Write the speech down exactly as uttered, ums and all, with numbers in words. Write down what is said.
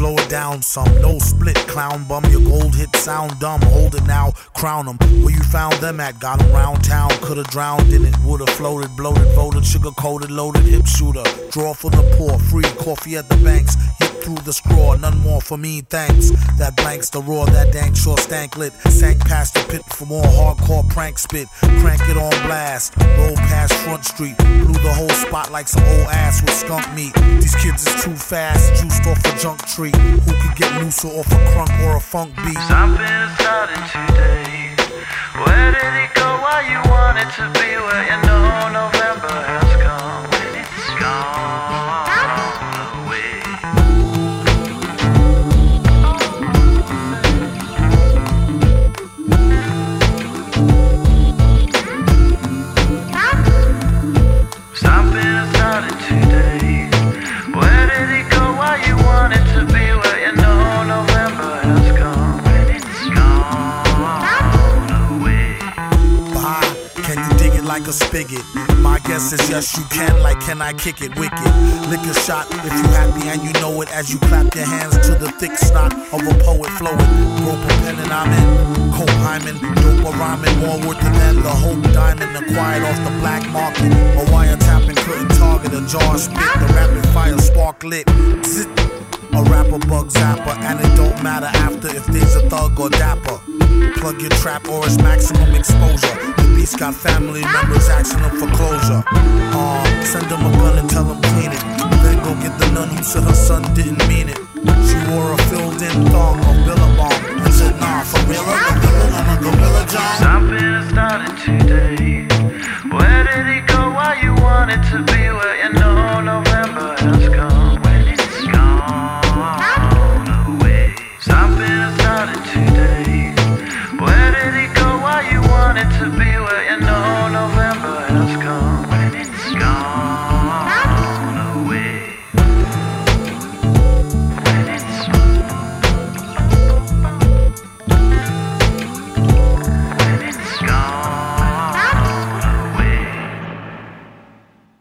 slow it down some. No split, clown bum. Your gold hit sound dumb. Hold it now, crown them. Where you found them at? Got them round town. Could've drowned in it. Would've floated, bloated, voted, sugar coated, loaded, hip shooter. Draw for the poor, free coffee at the banks. Hit through the straw, none more for me, thanks. That blanks the roar, that dank sure stank lit. Sank past the pit for more hardcore prank spit. Crank it on blast. Roll past Front Street. Blew the whole spot like some old ass with skunk meat. These kids is too fast, juiced off a junk tree. Who could get looser off a crunk or a funk beat? Something started today. Where did it go? Why you want it to be? Where you know November has come and it's gone away. Something started today. Where did it go? Why you want it to be? Where you know November has come and it's gone away. Bah, can you dig it like a spigot? My guess is yes you can, like can I kick it wicked? Lick a shot if you happy and you know it as you clap your hands to the thick snot of a poet flowing. Rope a pen and I'm in. Cope hymen, dope a rhyming, more worth than the hope diamond acquired off the black market. A wiretapping couldn't target a jar spit. The rapid fire spark lit. Zit. A rapper bug zapper, and it don't matter after if there's a thug or dapper. Plug your trap or it's maximum exposure. The beast got family members asking them for closure. Uh, send them a gun and tell them clean it. Then go get the nun who said her son didn't mean it. She wore a filled in thong or billabong and said nah, for real